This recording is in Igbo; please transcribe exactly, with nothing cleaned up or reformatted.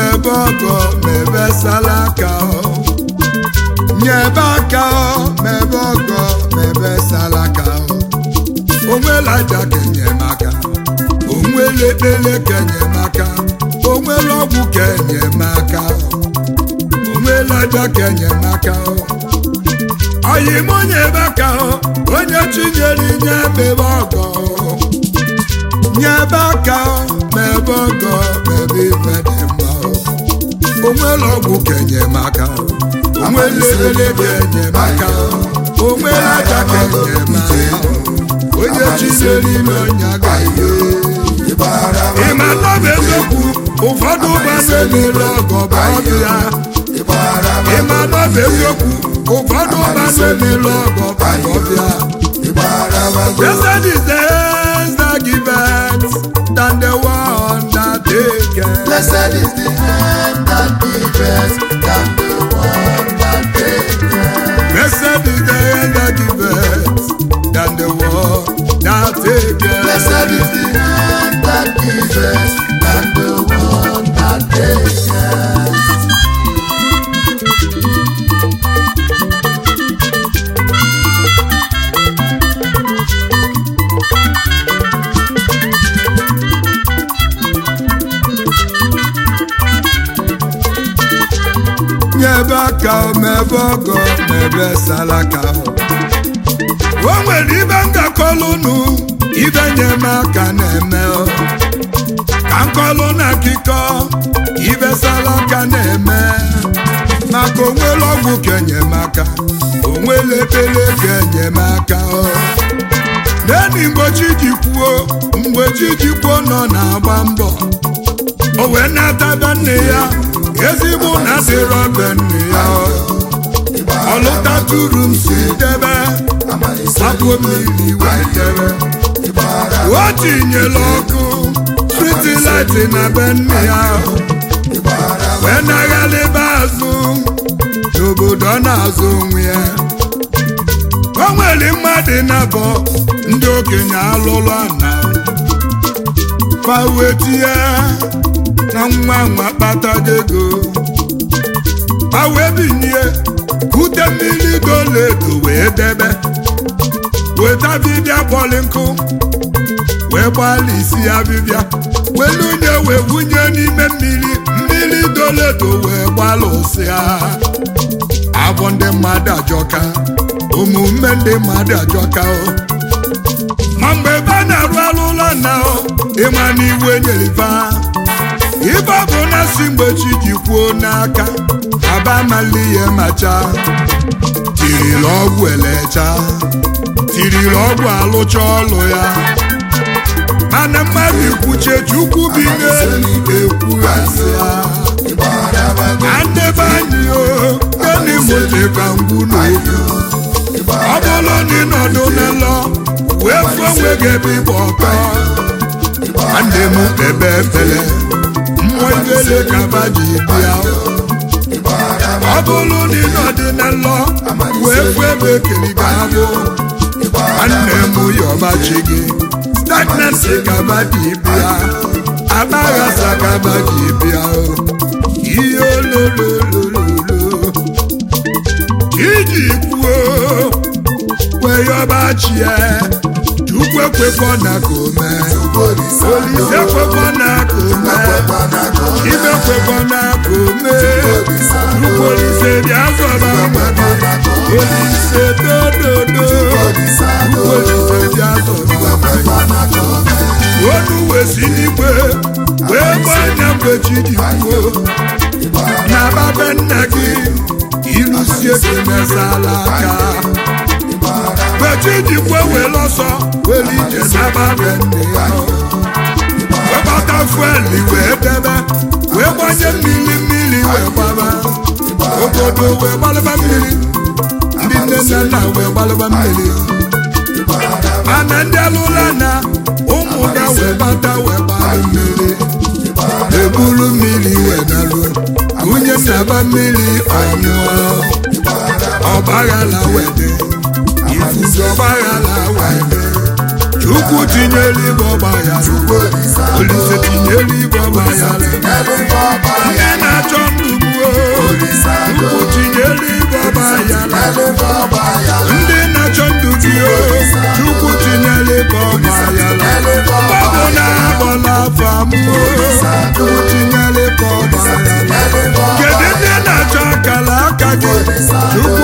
mebe ọgọ mebe salaka nyebe aka mebe ọgọ mebe salaka onwela aja kenyemaka onwela ekpele kenyemaka onwela ọgwụ kenyemaka onwela aja kenyemaka oyimonyebe aka onye chinyere nye mebe ọgọ nyebe aka mebe ọgọ mebe ife dị mma onwela ọgwụ kenyemaka onwela ekpele kenyemaka onwela aja kenyemaka onye chinyere ime ọnya ga-ihe ịmata bụ eziokwu ụfọdụ ụbọchị emere ọgọ bụ ọdụ ya ịmata bụ eziokwu ụfọdụ ụbọchị emere ọgọ bụ ọdụ ya blessed is the hands that give birth than the one that take care. Blessed is the hand that give birth than the one that take care. Blessed is the hand that give birth than the one that take care. Blessed is the hand that give birth than the one that take care. nyebe aka mebe ọgọ mebe salaka o nwere ibe ngakọlụnụ ibe nyemaka na-eme ka nkọlụ na akịkọ ibe salaka na-eme maka onwere ọgwụ kenyemaka onwere ekpele kenyemaka neni mgbe chi ji kwuo mgbe chi ji kwuo nọ na-agba mbọ o wee na-ataba nne ya ezigbo na dịrọ be nne ya ọlụtatụrụ m si debe sapụ mmiri wee debe o tinyela ọkụ striti laiti na be nne ya wee naghalịba azụ n'obodo na-azụ onwe ya o nwere mmadụ na-abọ ndị okenye alụlụ ana fawetie na nwa nwa kpatago ego ma wee binye kute mmiri goledo wee debe weta bibịa kpọlị nkụ wee gbalị isi ya bibịa welunye wee wunye n'ime mmiri mmiri goledo wee gbalụsịa abụ ndị mmadụ ajọka omume ndị mmadụ ajọka ma mgbe ebe a na-arụ alụ ụlọ na ịma n'iwe nyeriva ibe bụ na si mgbe chi ji kwuo n'aka aba mali ihe macha tirila ọgwụ elecha tirila ọgwụ alụcha ọlụ ya mana mmadụ ikwuche chukwu bi n'elu ekwughasị ya na ndebe anyị o gani moteka ngwu n'obi ọ bụrụ na ịnọdụ n'ụlọ wee fụ onwe gị ebe ịgba ọtọ nwanne m ebe efele mmụọ ibele kaba ji bịa ọ bụrụ na ịnọdụ n'ụlọ wee fụ ebe ekiri ga-abụ nwanne m yọbachi gị stagnancy kaba ji bịa abaghasa kaba ji bịa ihe olololololo iji kwuo wee yọbachie chukwu ekwekọ na kome olise ekwekọ na kome ibe ekwekọ na kome chukwu olise bịa zọba mmadụ olise dododo chukwu olise bịa zọba mmadụ onu wee si n'igwe wee gbanya mgbe chi ji kwuo na babe nna gị ilusie kemezala aka Bechi jikwe wele ọsọ wele ije n'aba be nne ya wee gbata fueli wee debe wee gbanye mmiri mmiri wee gbaba obodo wee gbalịba mmiri ndị nne na nna wee gbalịba mmiri mana ndị alụla na ụmụ ga wee gbata wee gbalị mmiri eburu mmiri wee nalụ nwunye nnaba mmiri ọnyụọ ọgbaghala wee dị ifufe ọgbaghala wee dị Chukwu tinyere ibe ọgba ya Olise tinyere ibe ọgba ya onye na-achọ ndụ gbuo Chukwu tinyere ibe ọgba ya ndị na-achọ ndụ gbuo Chukwu tinyere ibe ọgba ya ọbụ na abọla afọ mmụọ Chukwu tinyere ibe ọgba ya kedu ndị na-achọ akara aka gị Chukwu